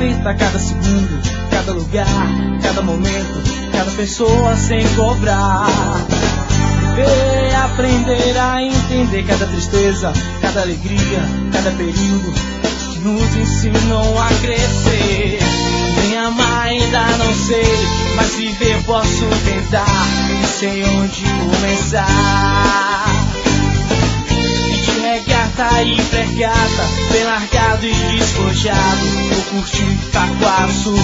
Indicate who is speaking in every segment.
Speaker 1: aproveita cada segundo, cada lugar, cada momento, cada pessoa sem cobrar. Viver, aprender a entender cada tristeza, cada alegria, cada período que nos ensinam a crescer. Nem amar ainda não sei, mas viver posso tentar e sei onde começar. E de regata e pregata, bem largado e despojado, vou curtir Taquaçu.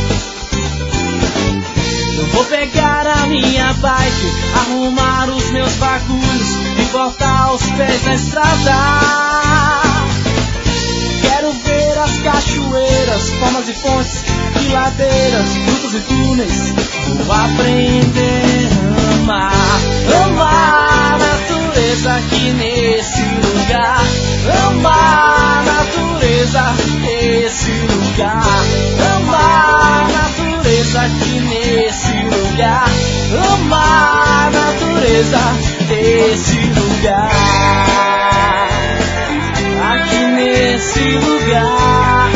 Speaker 1: Eu vou pegar a minha bike, arrumar os meus bagulhos e voltar aos pés na estrada. Quero ver as cachoeiras, formas e fontes e ladeiras, frutas e túneis. Vou aprender a amar, amar a natureza aqui nesse lugar. Amar a natureza nesse lugar. Amar a natureza aqui nesse lugar. Amar a natureza desse lugar. Aqui nesse lugar.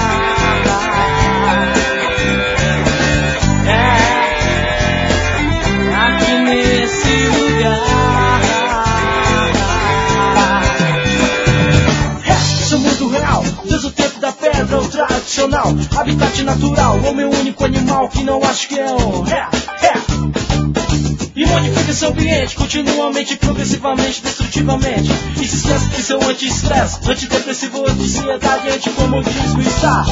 Speaker 1: Aqui nesse lugar. Isso é muito real. Desde o tempo da pedra, o tradicional habitat natural, homem único animal que não acho que é um e modifica seu ambiente continuamente, progressivamente, destrutivamente. E se esquece que seu anti-estresse, antidepressivo, ansiedade, anticomodismo está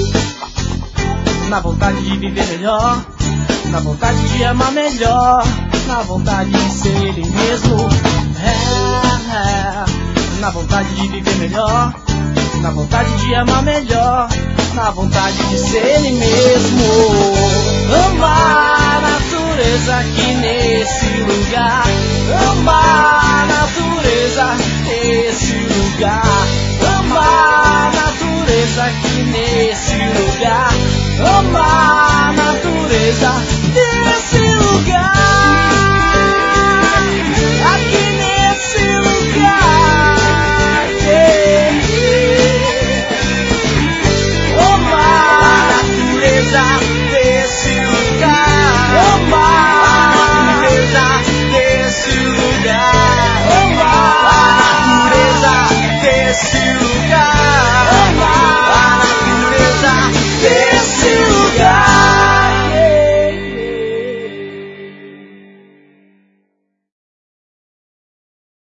Speaker 1: na vontade de viver melhor, na vontade de amar melhor, na vontade de ser ele mesmo. Na vontade de viver melhor, na vontade de amar melhor, na vontade de ser ele mesmo. Amar a natureza aqui nesse lugar. Amar a natureza nesse lugar. Amar a natureza aqui nesse lugar. Amar a natureza